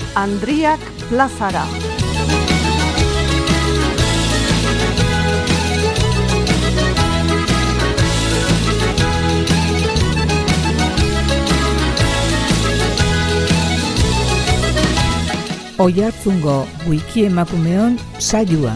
Andriak plazara. Oiartzungo wiki emakumeon saioa.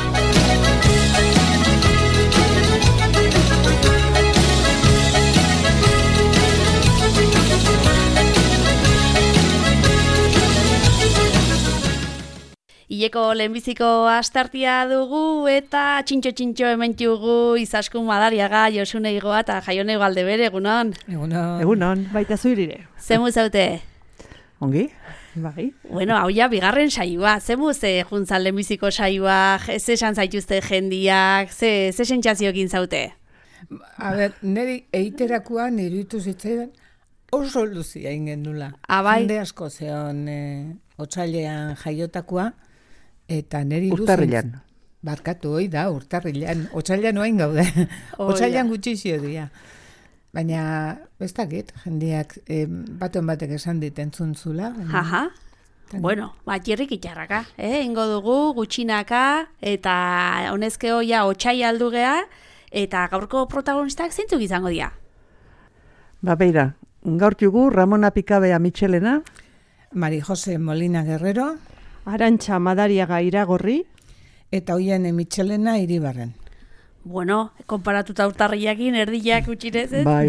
Ileko lehenbiziko astartia dugu eta txintxo hementxugu Izaskun Madariaga, Josune Igoa eta Jaione Galdebere, egunon? Egunon, baita zuirire. Zemu zaute? Ongi? Bai. Bueno, hau ja, bigarren saioa. Zemuz juntzan lehenbiziko saioa, ze esan zaituzte jendiak, ze sentsazioekin zaute? A ber, niri eiterakoan iruditu zitzaidan oso luzia ingen nula. Bai? Jende asko zeon otsailean jaiotakoa, eta niri Urtarrilan. Barkatu, hoi da, urtarrilan. Otsailean oain gaude. Otsailean gutxizio dira. Baina, ez dakit, jendeak batek esan dit entzuntzula. Aha. Bueno, txirrik itxarraka, ingo dugu, gutxinaka, eta honezkeo ja otsai aldu gea, eta gaurko protagonistak zeintzuk izango dira? Beira, gaur jugu Ramona Pikabea Mitxelena, Mari Jose Molina Guerrero, Arantxa Madariaga Iragorri, eta Oiane Mitxelena Iribarren. Bueno, konparatuta urtarriakin erdiak utxirez, ez? Bai.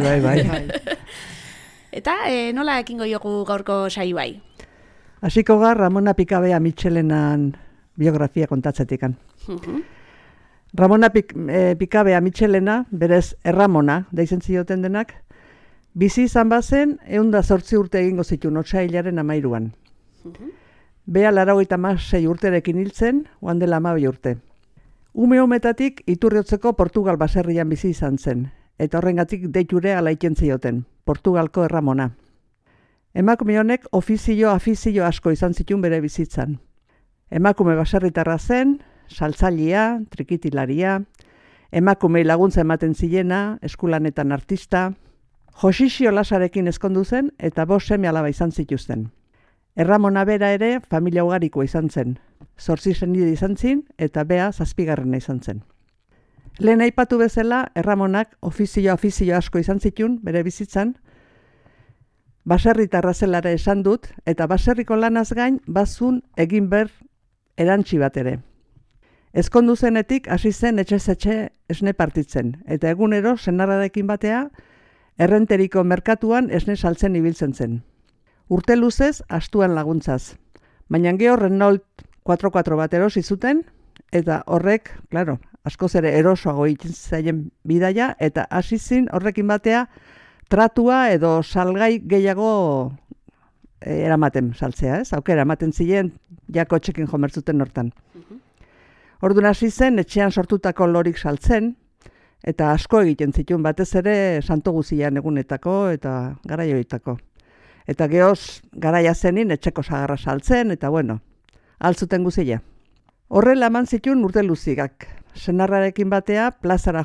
Eta nola ekingo joku gaurko saioai? Hasiko gar Ramona Pikabea Mitxelenan biografia kontatzetikan. Ramona Pikabea Mitxelena, berez Erramona, deitzen zioten denak, bizi izan bazen 108 urte egingo zituen otsailaren 13an. Bea 86 urterekin hiltzen, oan dela 12 urte. Ume-umetatik Iturriotzeko Portugal baserrian bizi izan zen, eta horrengatik deiture alaiken zioten, Portugalko Erramona. Emakume honek afizio asko izan zituen bere bizitzan. Emakume baserritarra zen, saltzailea, trikitilaria, emakumei laguntza ematen zilena, eskulanetan artista, Josixio Lasarekin ezkondu zen eta 5 seme-alaba izan zituzten. Erramona bera ere familia ugarikoa izan zen. 8 senide izan zin eta Bea 7garrena izan zen. Lehen aipatu bezala, Erramonak ofizio asko izan zituen bere bizitzan, baserritarra zelara esan dut, eta baserriko lanaz gain bazun egin ber erantzi bat ere. Ezkondu zenetik hasi zen etxe esne partitzen, eta egunero senarrarekin batea errenteriko merkatuan esne saltzen ibiltzen zen. Urte luzez astuan laguntzaz, baina geho Renault 4x4 bat erosi zuten, eta horrek, claro, askoz ere erosoago egiten zaien bidaia, eta hasi zin horrekin batea tratua edo salgai gehiago eramaten saltzea, ez? Aukera ematen ziren jako txekin jomertzuten hortan. Orduan hasi zen etxean sortutako lorik saltzen, eta asko egiten zituen batez ere santo guzian egunetako eta garaioitako. Eta gehoz garaia zenin etxeko sagarra saltzen, eta bueno, altzuten guzia. Horrela eman zituen urte luzigak. Senarrarekin batea plazara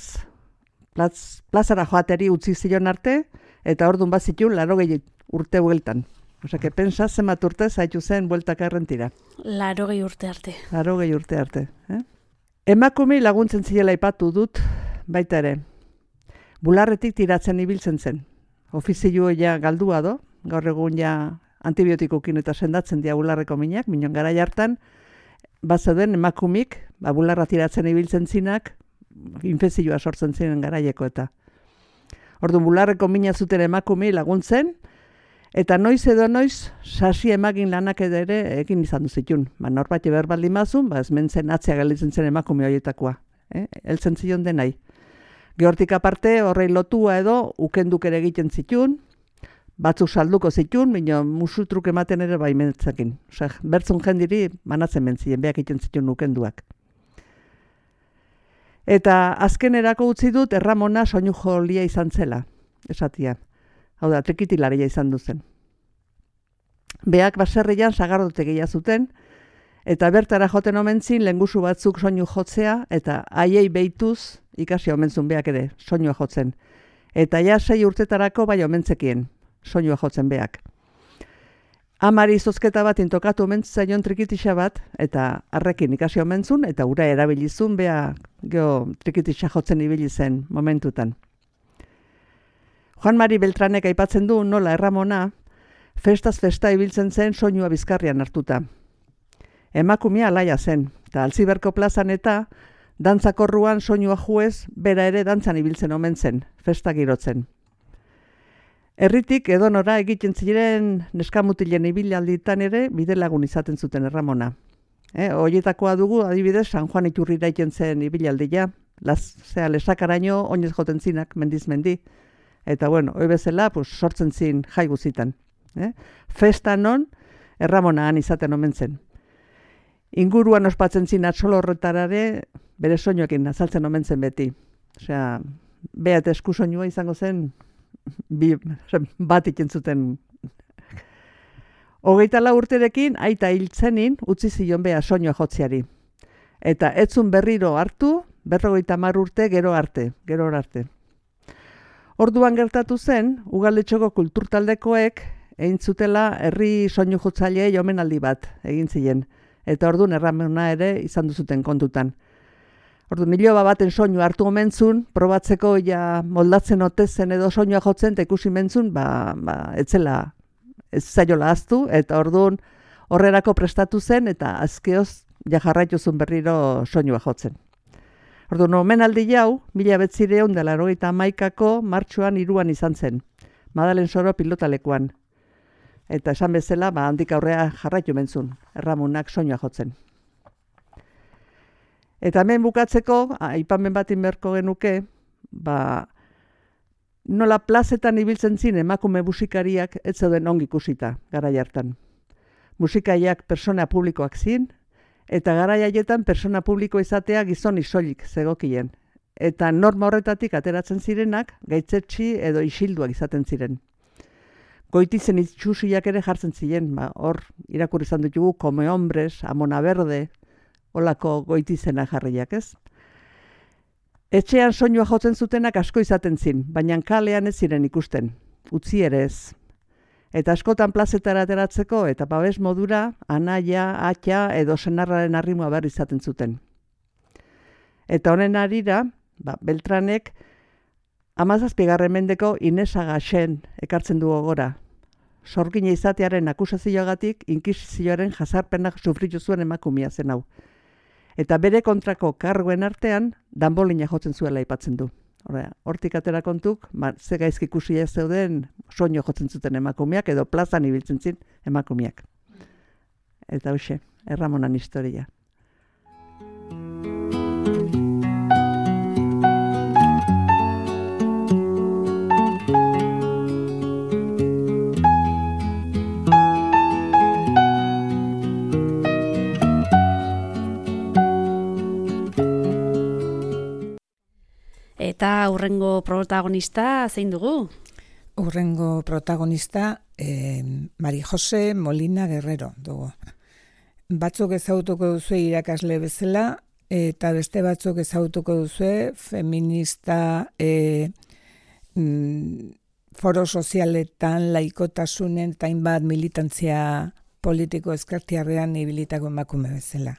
joateri utzi zion arte, eta orduan bat zituen 80 urte bueltan. Osea, pensa zenbat urte zaitu zen bueltaka errentira. 80 urte arte. 80 urte arte. Emakumei laguntzen ziela aipatu dut, baita ere. Bularretik tiratzen ibiltzen zen. Ofizioa ja galdua do, gaur egun ja antibiotikokin eta sendatzen dia bularreko minak, minon gara jartan, bazeuden emakumik, bularra tiratzen ibiltzen zinak, infezioa sortzen ziren garaieko eta. Orduan bularreko mina zuten emakumei laguntzen, eta noiz edo noiz sasi emagin lanak ere egin izan duzitun. Norbait berbaldin mazun, ez mentzen atzea galitzen zen emakume horietakoa. Eltzen zion denai. Gehortik aparte horrei lotua edo ukenduk ere egiten zitun, batzuk salduko zitun, baina musutruk ematen ere baimentzakin. Osea, bertzun jendiri manatzen mentzien, beak egiten zitun ukenduak. Eta azkenerako utzi dut Erramona soinu jolia izan zela, esatia. Hau da, trikitilaria izan duzen. Beak baserrian sagardotegia zuten, eta bertara joten omentzin lengusu batzuk soinu jotzea, eta haiei behituz ikasi omentzun beak ere, soinua jotzen. Eta ja 6 urtetarako bai omentzekien, soinua jotzen beak. Amari zozketa bat intokatu omentzaion trikitixa bat, eta arrekin ikasi omentzun, eta ura erabilizun, bea trikitixa jotzen ibili zen momentutan. Juan Mari Beltranek aipatzen du nola Erramona, festaz festa ibiltzen zen soinua bizkarrian hartuta. Emakumea alaia zen, eta Altziberko plazan eta dantzakorruan soinua juez, bera ere dantzan ibiltzen omen zen, festa girotzen. Herritik edonora egiten ziren neskamutilen ibilalditan ere bidelagun izaten zuten Erramona. Horietakoa dugu adibidez San Juan Iturrira iten zen ibilaldia, lesakaraino oinez joten zinak mendiz mendi, eta bueno, hoi bezala sortzen zin jai guzitan. Festa non Erramona han izaten omen zen. Inguruan ospatzen zin atzolo horretarare bere soinuekin azaltzen omen zen beti. Osea, behat esku soinua izango zen bat iken zuten. 24 urterekin aita hiltzenin utzi zion bea soinua jotziari. Eta etzun berriro hartu, 50 urte gero arte. Orduan gertatu zen, Ugaletxoko kulturtaldekoek egin zutela herri soinu jotzaileei omenaldi bat egin ziren. Eta orduan Erramona ere izan duzuten kontutan. Orduan iloba baten soinu hartu omentzun, probatzeko ja moldatzen otezen edo soinua jotzen, eta ikusi mentzun, ez zaiola aztu, eta orduan horrerako prestatu zen, eta azkeoz ja jarraitu zuen berriro soinua jotzen. Orduan omenaldi jau, 1981ko martxoan 3 izan zen, Madalen Soro pilotalekuan. Eta esan bezala, handik aurrea jarraitu mentzun, Erramonak soinua jotzen. Eta hemen bukatzeko, aipamen bat inberko genuke, nola plazetan ibiltzen zin emakume musikariak ez zeuden ongi ikusita garai hartan. Musikaiak persona publikoak zin, eta garai haietan persona publiko izatea gizon isoilik zegokien. Eta norma horretatik ateratzen zirenak gaitzetsi edo isilduak izaten ziren. Goitizen itxusiak ere jartzen ziren, hor irakurri izan ditugu Come Hombres, Amona Verde, olako goitizena jarriak, ez? Etxean soinua jotzen zutenak asko izaten zin, baina kalean ez ziren ikusten, utzi ere ez. Eta askotan plazetara ateratzeko eta babes modura anaia, atxa edo senarraren arrimua behar izaten zuten. Eta honen arira, Beltranek 17. mendeko Inesa Gaxen ekartzen du gogora. Sorgine izatearen akusazioagatik inkisizioaren jazarpenak sufritu zuen emakumea zen hau. Eta bere kontrako karguen artean, danbolina jotzen zuela aipatzen du. Hortik atera kontuk, ze gaizki ikusia zeuden soinu jotzen zuten emakumeak edo plazan ibiltzen zin emakumeak. Eta hoxe, Erramonan historia. Eta hurrengo protagonista zein dugu? Hurrengo protagonista Mari Jose Molina Guerrero dugu. Batzuk ezagutuko duzue irakasle bezala, eta beste batzuk ezagutuko duzue feminista foro sozialetan, laikotasunen eta hainbat militantzia politiko ezkertiarrean ibilitako emakume bezala.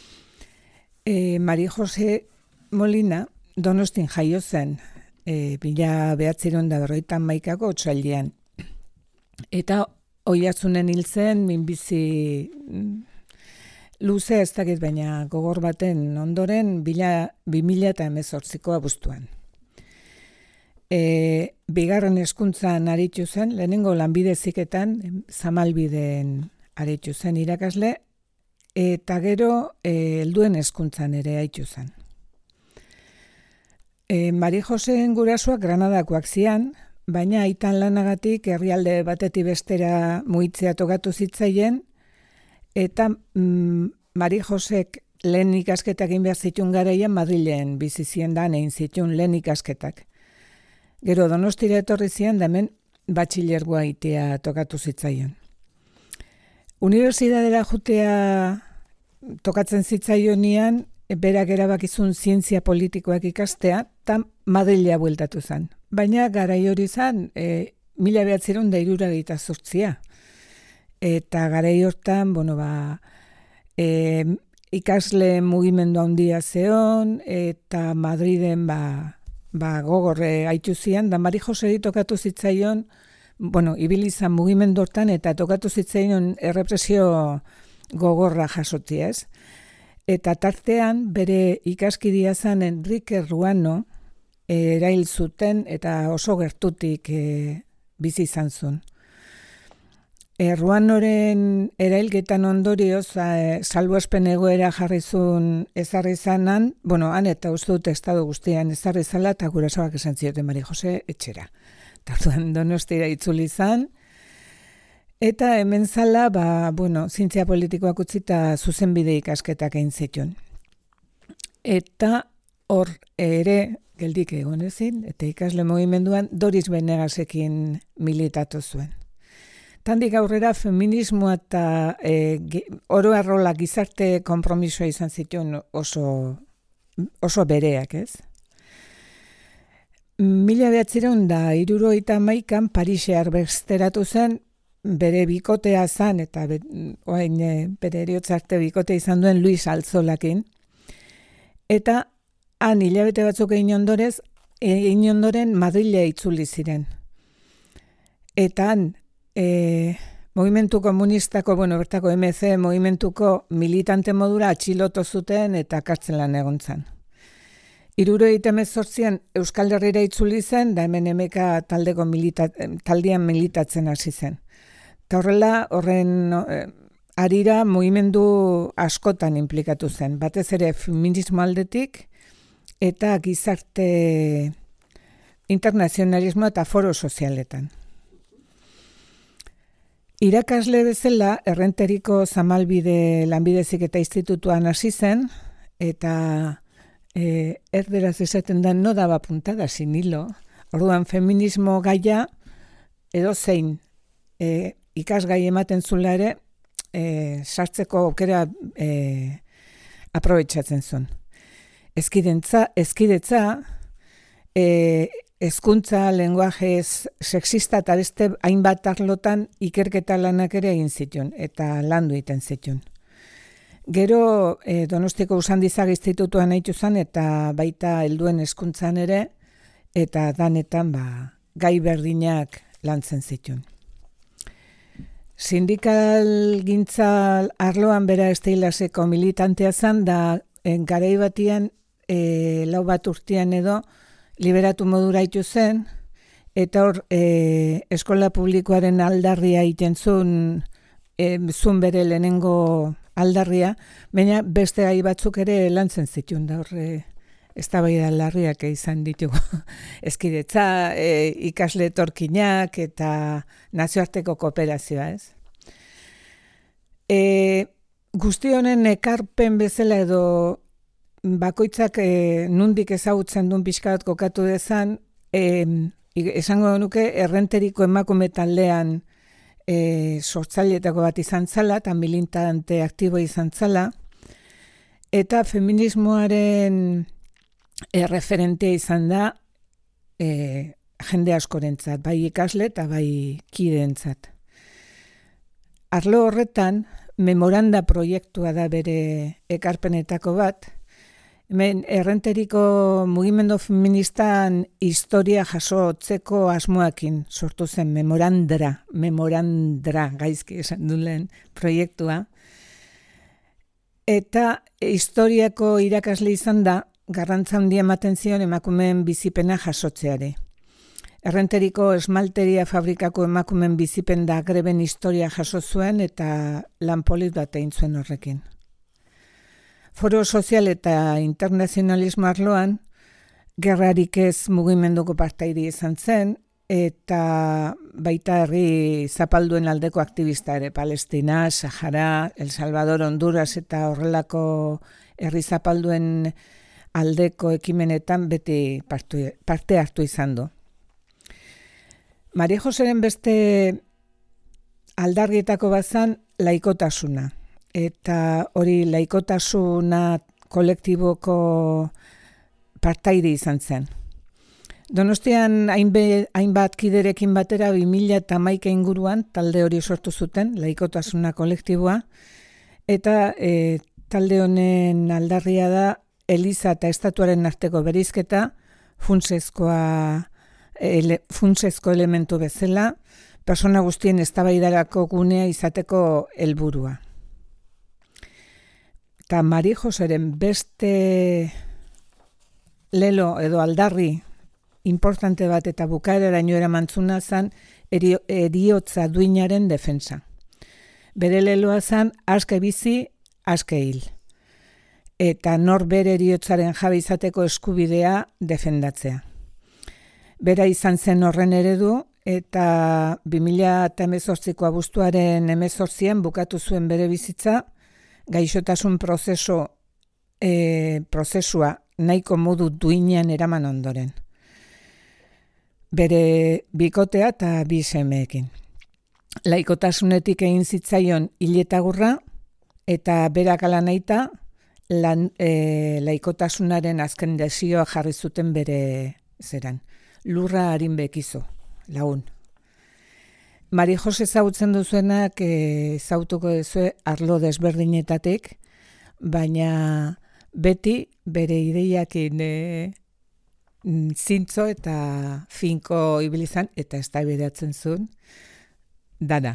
Mari Jose Molina Donostin jaio zen, 1951ko otsailean. Eta oihartzunen hil zen, minbizi luze ez dakit, baina gogor baten ondoren 2018ko abuztuan. Bigarren hezkuntzan aritu zen, lehenengo lanbide heziketan, Zamalbiden aritu zen irakasle, eta gero helduen hezkuntzan ere aritu zen. Mari Joseen gurasoak Granadakoak zian, baina aitan lanagatik herrialde batetik bestera mugitzea tokatu zitzaien, eta Mari Josek lehen ikasketak egin behar zituen garaian Madrilen bizi ziendan egin zituen lehen ikasketak. Gero Donostira etorri zian, da hemen batxilergoa itea tokatu zitzaien. Unibertsitatera jotea tokatzen zitzaionean, berak erabakizun zientzia politikoak ikastea, eta Madrilea bueltatu zen. Baina garai hori zen, 1968. eta garai hortan, ikasle mugimendu handia zeon, eta Madriden gogorre haitu zian, da Mari Joseri tokatu zitzaion, ibilizan mugimendu hortan, eta tokatu zitzaion errepresio gogorra jasoti, ez? Eta tartean, bere ikaskidia zen Enrique Ruano erail zuten, eta oso gertutik bizi izan zuen. Ruanoren erailketan ondorioz, salbuespen egoera jarri zuen ezarri zanan, han eta uste dut estado guztian ezarri zala, eta gurasoak esan zioten Mari Jose etxera. Tartuan Donostira itzuli zan, eta hemen zala, zientzia politikoak utzita zuzenbide ikasketak egin zituen. Eta hor ere, geldik egon ezin, eta ikasle mugimenduan Doris Benegasekin militatu zuen. Tandik aurrera feminismoa eta oro arrola gizarte konpromisoa izan zituen oso bereak, ez? 1971 Parise arbesteratu zen, bere bikotea zan, eta bere eriotzarte bikote izan duen Luis Alzolakin, eta han hilabete batzuk egin ondoren Madrile itzuli ziren. Eta han Movimentu komunistako, bertako MC movimentuko militante modura atxilotu zuten eta kartzelan egon zen. 1978an Euskal Herrira itzuli zen, da hemen emeka taldean militatzen hasi zen. Eta horren arira mugimendu askotan implikatu zen, batez ere feminismo aldetik eta gizarte internazionalismo eta foro sozialetan. Irakasle bezala, Errenteriko Zamalbide Lanbide Heziketa Institutuan hasi zen, eta erderaz esaten da no daba puntada sin hilo. Orduan feminismo gaia edozein ikasgai ematen zula ere sartzeko aukera aprobetxatzen zuen. Ezkidetza, hezkuntza, lenguaje sexista eta beste hainbat arlotan ikerketa lanak ere egin zituen eta landu egiten zituen. Gero Donostiko Usandizaga Institutuan haitu zen eta baita helduen hezkuntzan ere eta danetan gai berdinak lantzen zituen. Sindikal gintza arloan bera esteilaseko militantea zen da garai batian 4 urtean edo liberatu modura haitu zen, eta hor eskola publikoaren aldarria egiten zuen bere lehenengo aldarria, baina beste gai batzuk ere lantzen zituen, da hor eztabaida larriak izan ditugu. Ezkidetza, ikasle etorkinak eta nazioarteko kooperazioa, ez? Guzti honen ekarpen bezala edo bakoitzak nundik ezagutzen duen pixka bat kokatu dezan, esango nuke Errenteriko emakume taldean sortzaileetako bat izan zala, eta militante aktibo izan zala, eta feminismoaren referentea izan da jende askorentzat, bai ikasle eta bai kideentzat. Arlo horretan, memoranda proiektua da bere ekarpenetako bat, hemen Errenteriko mugimendu feministan historia jasotzeko asmoakin sortu zen memorandra gaizki esan duen proiektua. Eta historiako irakasle izan da, garrantza handia ematen zion emakumeen bizipena jasotzeare. Errenteriko esmalteria fabrikako emakumeen bizipen da greben historia jaso zuen eta lan polit bat egin zuen horrekin. Foro sozial eta internazionalismo arloan, gerrarik ez mugimenduko partaide izan zen, eta baita herri zapalduen aldeko aktivista ere, Palestina, Sahara, El Salvador, Honduras eta horrelako herri zapalduen aldeko ekimenetan beti parte hartu izan du. Mari Joseren beste aldarrietako bazan laikotasuna. Eta hori laikotasuna kolektiboko partaide izan zen. Donostian hainbat kiderekin batera 2011 inguruan talde hori sortu zuten, Laikotasuna kolektiboa, eta talde honen aldarria da Eliza eta Estatuaren arteko bereizketa funtsezko elementu bezala, persona guztien eztabaidarako gunea izateko helburua. Eta Mari Joseren beste lelo edo aldarri importante bat eta bukaeraraino eramantzuna zen heriotza duinaren defensa. Bere leloa zen aske bizi, aske hil. Eta nor bere heriotzaren jabe izateko eskubidea defendatzea. Bera izan zen horren eredu eta 2018ko abuztuaren 18an bukatu zuen bere bizitza, gaixotasun prozesua nahiko modu duinean eraman ondoren. Bere bikotea eta bi semeekin. Laikotasunetik egin zitzaion hiletagurra eta berak ala nahita laikotasunaren azken desioa jarri zuten bere zeran. Lurra harin bekizo, lagun. Mari Jose ezagutzen duzuenak ezagutuko duzue arlo desberdinetatik, baina beti bere ideiakin zintzo eta finko ibilizan eta eztabaidatzen zuen dana.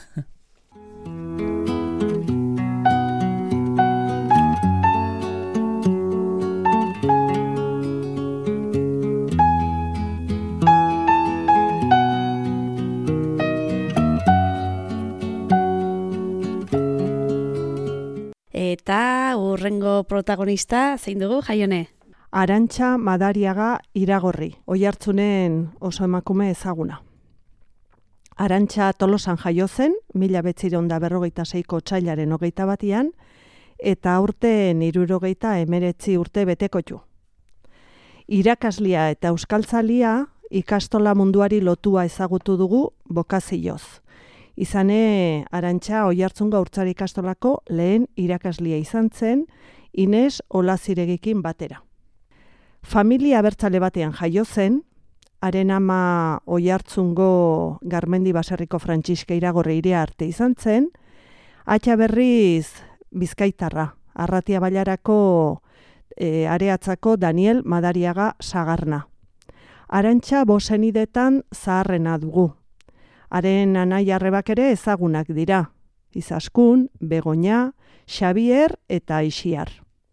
Eta hurrengo protagonista zein dugu, Jaione? Arantxa Madariaga Iragorri, Oiartzunen oso emakume ezaguna. Arantxa Tolosan jaio zen, 1946ko otsailaren 21an, eta aurten 79 urte betekotu. Irakaslia eta euskaltzalia ikastola munduari lotua ezagutu dugu bokazioz. Izane Arantxa Oiartzungo Haurtzaro ikastolako lehen irakaslia izan zen, Ines Olaziregikin batera. Familia abertzale batean jaio zen, haren ama Oiartzungo Garmendi baserriko Frantziska Iragorri Iriarte izan zen, atxa berriz Bizkaitarra, Arratia Bailarako Areatzako Daniel Madariaga Sagarna. Arantxa 5 senidetan zaharrena dugu. Haren anai arrebak ere ezagunak dira, Izaskun, Begoña, Xabier eta Ixiar.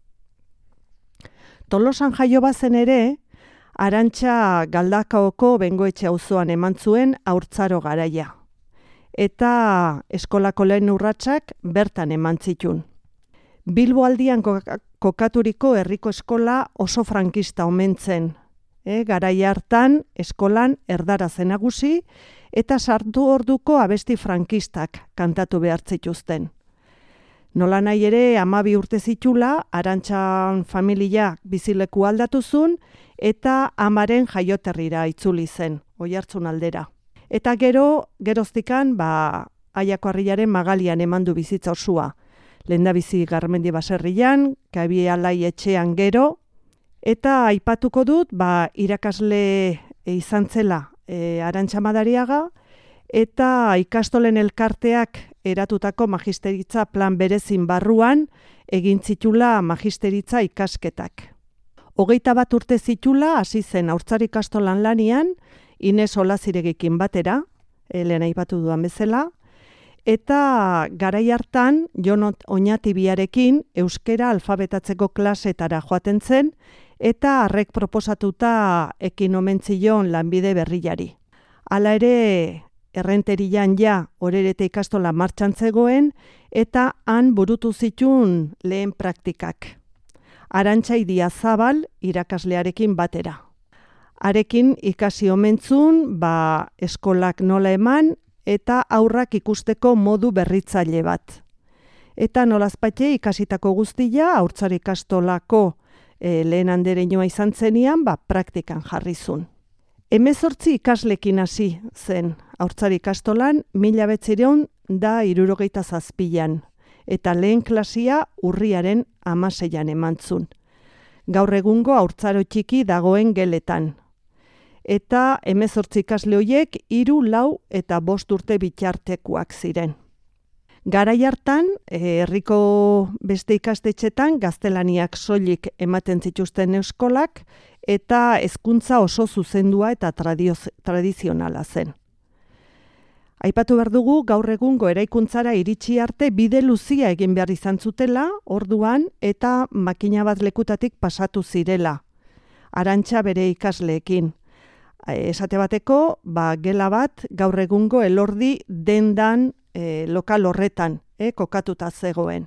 Tolosan jaio bazen ere, Arantxa Galdakaoko Bengoetxe auzoan eman zuen haurtzaro garaia. Eta eskolako lehen urratsak bertan eman zitun. Bilbo aldian kokaturiko herriko eskola oso frankista omen zen. Garaia hartan eskolan erdara zen nagusi eta sartu orduko abesti frankistak kantatu behar zituzten. Nola nahi ere 12 urte zitula, Arantxan familia bizileku aldatu zuen eta amaren jaioterrira itzuli zen, Oiartzun aldera. Eta geroztikan, Aiako Harriaren Magalian emandu bizitza osua. Lehendabizi Garmendi baserrian, Kabialai etxean gero, eta aipatuko dut, irakasle izan zela Arantxa Madariaga, eta ikastolen elkarteak eratutako magisteritza plan berezin barruan egin zitula magisteritza ikasketak. 21 urte zitula hasi zen haurtzaro ikastolan lanian, Ines Olaziregikin batera, lehen aipatu dudan bezala, eta garai hartan Jon Oñatibiarekin euskera alfabetatzeko klasetara joaten zen, eta harrek proposatuta ekin omen zion lanbide berriari. Hala ere, Errenterian Orerete ikastola martxan zegoen, eta han burutu zitun lehen praktikak. Arantxa Idiazabal irakaslearekin batera. Harekin ikasi omentzun, eskolak nola eman, eta aurrak ikusteko modu berritzaile bat. Eta nolazpatxe ikasitako guztia, haurtzaro ikastolako lehen andereinoa izan zenian, praktikan jarrizun. 18 ikaslekin hasi zen haurtzaro ikastolan 1967an, eta lehen klasia urriaren 16an emantzun. Gaur egungo haurtzaro txiki dagoen geletan. eta 18 ikasle horiek 3, 4 eta 5 urte bitartekoak ziren. Garai hartan, herriko beste ikastetxetan gaztelaniak soilik ematen zituzten eskolak eta hezkuntza oso zuzendua eta tradizionala zen. Aipatu behar dugu, gaur egungo eraikuntzara iritsi arte bide luzia egin behar izan zutela, orduan eta makina bat lekutatik pasatu zirela. Arantxa bere ikasleekin. Esate bateko, gela bat gaur egungo Elordi dendan lokal horretan, kokatuta zegoen.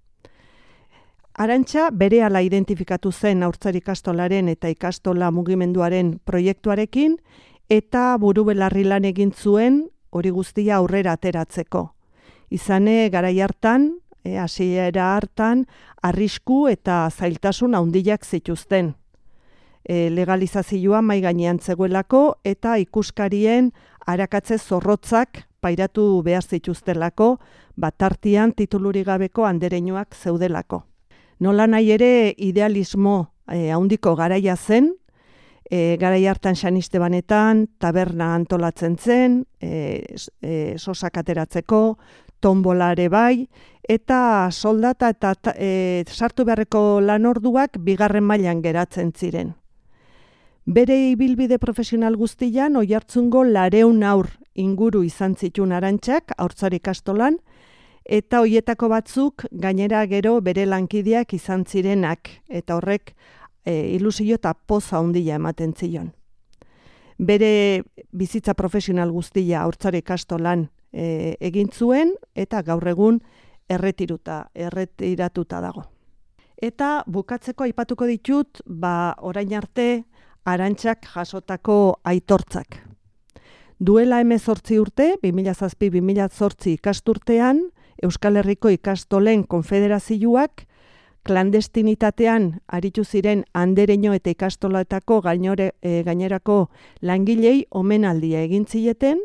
Arantxa berehala identifikatu zen haurtzaro ikastolaren eta ikastola mugimenduaren proiektuarekin eta buru-belarri lan egin zuen hori guztia aurrera ateratzeko. Izane garai hartan, hasiera hartan, arrisku eta zailtasun handiak zituzten. Legalizazioa mahai gainean zegoelako eta ikuskarien arakatze zorrotzak pairatu behar zituztelako, tartean titulurik gabeko andereñoak zeudelako. Nola nahi ere idealismo handiko garaia zen, garai hartan San Estebanetan, taberna antolatzen zen, sosak ateratzeko, tombolare bai, eta soldata eta sartu beharreko lanorduak 2. mailan geratzen ziren. Bere ibilbide profesional guztian Oiartzungo 400 haur inguru izan zituen Arantxak haurtzaro ikastolan, eta hoietako batzuk gainera gero bere lankideak izan zirenak, eta horrek ilusio eta poza handia ematen zion. Bere bizitza profesional guztia haurtzaro ikastolan egin zuen eta gaur egun erretiratuta dago. Eta bukatzeko aipatuko ditut, orain arte Arantxak jasotako aitortzak. Duela 18 urte, 2007-2008 ikasturtean, Euskal Herriko Ikastolen Konfederazioak klandestinitatean aritu ziren andereño eta ikastolatako gainerako langilei omenaldia egin zieten,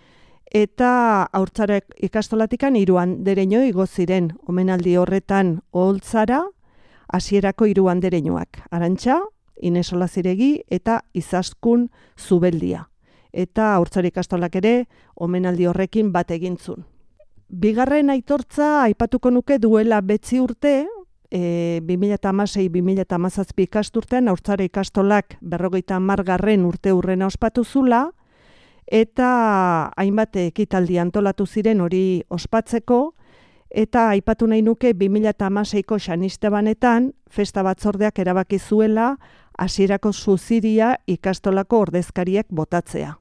eta haurtzaro ikastolatikan 3 andereño igo ziren omenaldi horretan oholtzara hasierako 3 andereñoak. Arantxa, Ines Olaziregi eta Izaskun Zubeldia. Eta haurtzaro ikastolak ere omenaldi horrekin bat egintzun. Bigarren aitortza aipatuko nuke duela 9 urte, 2016-2017 ikasturtean haurtzaro ikastolak 50. urte urrena ospatu zula, eta hainbat ekitaldi antolatu ziren hori ospatzeko, eta aipatu nahi nuke 2016ko San Estebanetan festa batzordeak erabaki zuela hasierako suziria ikastolako ordezkariak botatzea.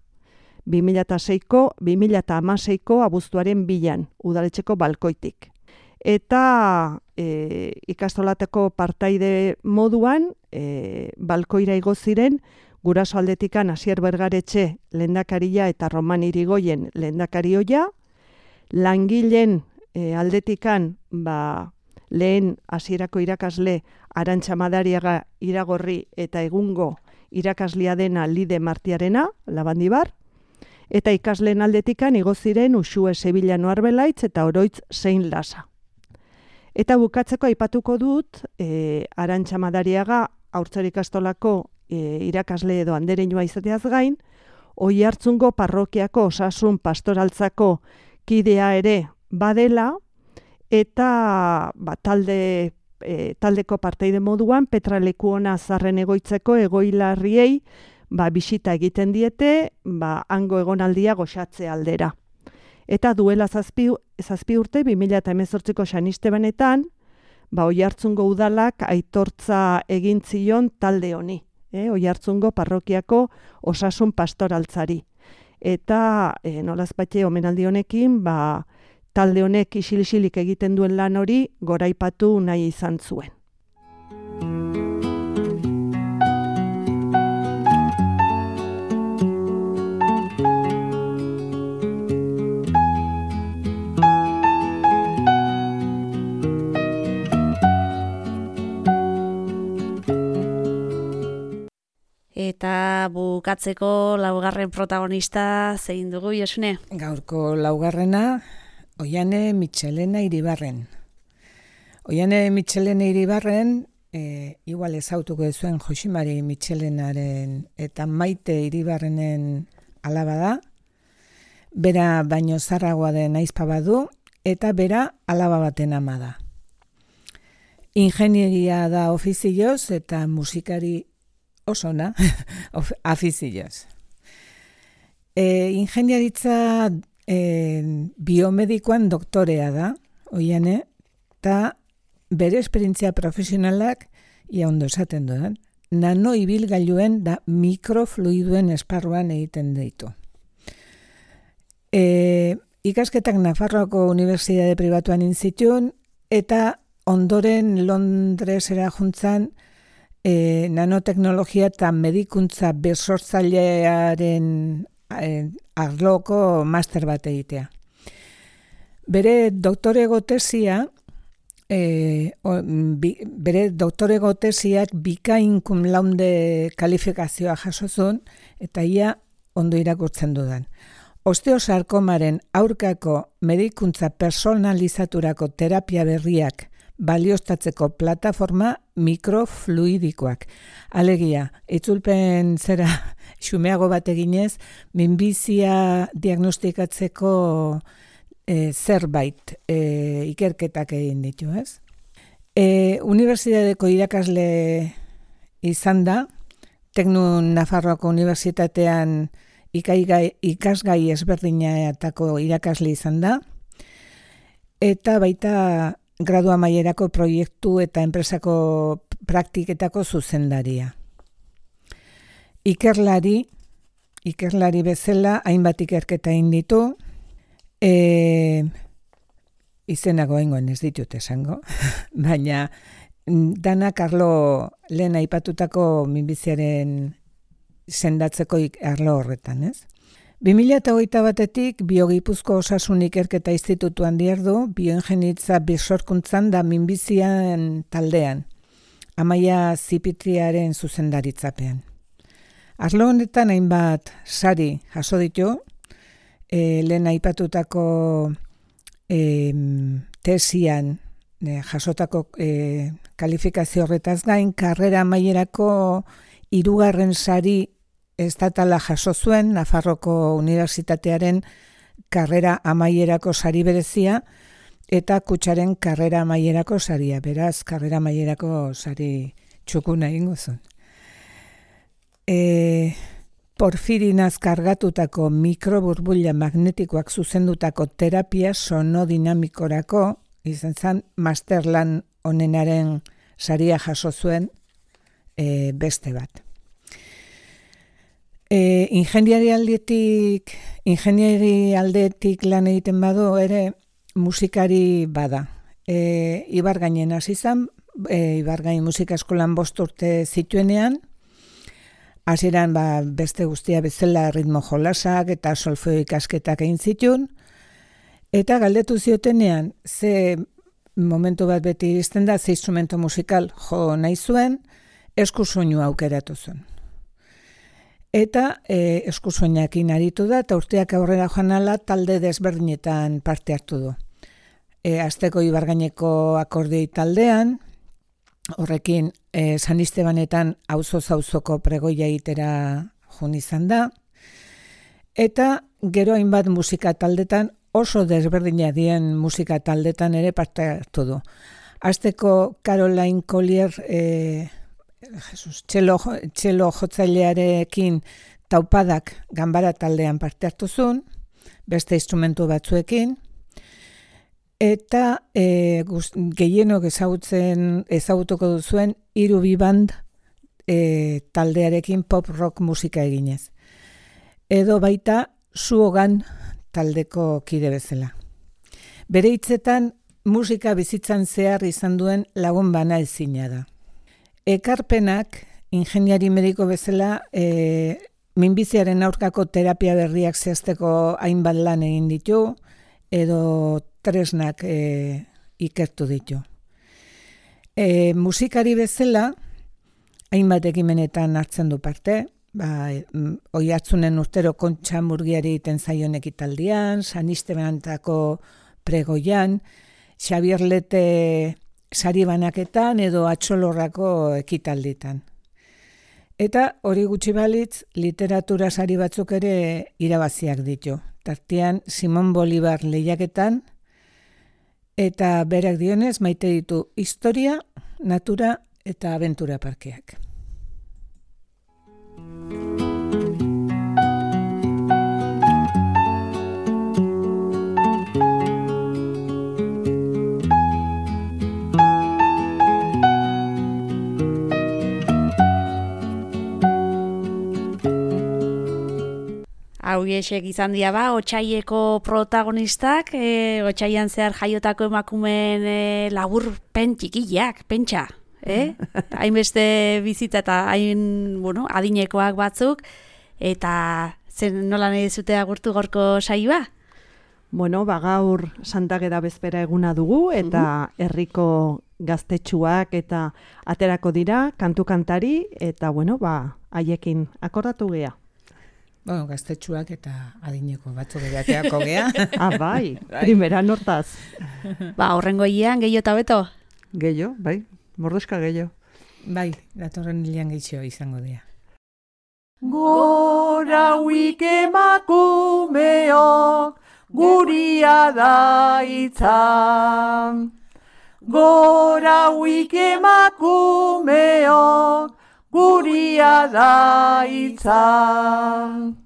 2016ko abuztuaren 2an, udaletxeko balkoitik. Eta ikastolateko partaide moduan, balkoira igo ziren, guraso aldetikan Asier Bergaretxe lehendakaria eta Roman Irigoyen lehendakarioia, langileen aldetikan lehen hasierako irakasle Arantxa Madariaga Iragorri eta egungo irakaslia dena Lide Martiarena, Labandibar, eta ikasleen aldetikan igo ziren Uxue Sevillano Arbelaitz eta Oroitz Sein Lasa. Eta bukatzeko aipatuko dut, Arantxa Madariaga haurtzaro ikastolako irakasle edo andereñoa izateaz gain, Oiartzungo parrokiako osasun pastoraltzako kidea ere badela, eta taldeko parteide moduan Petraleku ona Zarren egoitzeko egoilarriei bisita egiten diete, hango egonaldia goxatze aldera. Eta duela 7 urte, 2018ko San Estebanetan, Oiartzungo udalak aitortza egin zion talde honi, Oiartzungo parrokiako osasun pastoraltzari. Eta nolazpatxe omenaldi honekin, talde honek isil-isilik egiten duen lan hori goraipatu nahi izan zuen. Eta bukatzeko 4. protagonista zein dugu, Josune? Gaurko 4. Oiane Mitxelena Iribarren. Oiane Mitxelena Iribarren igual ezautuko zuen Joximari Mitxelenaren eta Maite Iribarrenen alaba da, bera baino zarragoa den aizpa badu, eta bera alaba baten ama da. Ingenieria da ofizioz eta musikari osona afizioz. Ingeniaritza biomedikoan doktorea da, oiane, eta bere esperientzia profesionalak, ia ondo esaten dudan, nano ibilgailuen da mikrofluiduen esparruan egiten ditu. Ikasketak Nafarroako Unibertsitate Pribatuan inzitun, eta ondoren Londresera juntzan nanoteknologia eta medikuntza besortzailearen arloko master bat egitea. Bere doktorego tesiak bikain cum laude kalifikazioa jasozun, eta ia ondo irakurtzen dudan. Osteosarkomaren aurkako medikuntza personalizaturako terapia berriak balioztatzeko plataforma mikrofluidikoak. Alegia, itzulpen zera xumeago bat eginez, minbizia diagnostikatzeko zerbait ikerketak egin ditu, ez? Unibertsitateko irakasle izan da, Teknun Nafarroako Unibertsitatean ikasgai ezberdinetako irakasle izan da, eta baita gradu amaierako proiektu eta enpresako praktiketako zuzendaria. Ikerlari bezala hainbat ikerketa egin ditu, izenako aingoen ez ditut esango, baina danak arlo lehen aipatutako minbiziaren sendatzeko arlo horretan, ez? 2021-etik Biogipuzko Osasun Ikerketa Institutuan diardu, bioingenitza besorkuntzan da minbizian taldean, Amaia Zipitriaren zuzendaritzapean. Arlo honetan hainbat sari jaso ditu, lehen aipatutako tesian jasotako kalifikazio horretaz gain, karrera amaierako 3. sari estatala jaso zuen Nafarroko Unibertsitatearen karrera amaierako sari berezia eta Kutxaren karrera amaierako saria. Beraz, karrera amaierako sari txukuna egingo zuen. Porfirinaz kargatutako mikroburbuila magnetikoak zuzendutako terapia sonodinamikorako izan zen masterlan honenaren saria jaso zuen beste bat. Ingeniari aldetik lan egiten badu ere musikari bada. Ibargainen hasi zen, Ibargain musika eskolan 5 urte zituenean, hasieran beste guztia bezala ritmo jolasak eta solfeo ikasketak egin zituen, eta galdetu ziotenean, ze momentu bat beti iristen da, ze instrumento musikal jo nahi zuen, eskusoinua aukeratu zuen. Eta eskusoinakin aritu da, eta urteak aurrera joan ala talde desberdinetan parte hartu du. Azteko Ibargaineko akordeoi taldean, horrekin San Estebanetan auzo-zauzoko pregoia egitera joan izan da, eta gero hainbat musika taldetan, oso desberdina dien musika taldetan ere parte hartu du. Azteko Caroline Collier txelo jotzailearekin taupadak ganbara taldean parte hartu zuen, beste instrumentu batzuekin, eta gehienok ezagutuko duzuen 3 biband taldearekin pop rock musika eginez. Edo baita Zuogan taldeko kide bezala. Bere hitzetan musika bizitzan zehar izan duen lagun bana ezina da. Ekarpenak, ingeniari mediko bezala, minbiziaren aurkako terapia berriak zehazteko hainbat lan egin ditu, edo tresnak ikertu ditu. Musikari bezala, hainbat ekimenetan hartzen du parte, Oiartzunen urtero Kontxa Murgiari egiten zaion ekitaldian, San Estebanetako pregoian, Xabier Lete sari banaketan edo atxolorrako ekitalditan. Eta hori gutxi balitz, literatura sari batzuk ere irabaziak ditu. Tartean Simon Bolivar lehiaketan, eta berak dionez maite ditu historia, natura eta abentura parkeak. Hauiesek izan dira Otsaieko protagonistak, Otsaian zehar jaiotako emakumeen labur txikiak, pentsa. Hainbeste bizita eta hain adinekoak batzuk, eta zen nola nahi zute agurtu gorko saioa? Gaur Santa Ageda bezpera eguna dugu, eta herriko gaztetxuak eta aterako dira, kantu-kantari, eta haiekin akordatu gea. Gaztetxuak eta adineko batzuk aterako gea. Bai, primera nortaz. Horrengo hilean, gehiago eta beto? Gehiago, bai, mordoska gehiago. Bai, datorren hilean gehiago izango dira. Gora huik emakumeok, guria da itzan. Gora huik emakumeok, guria da itzan.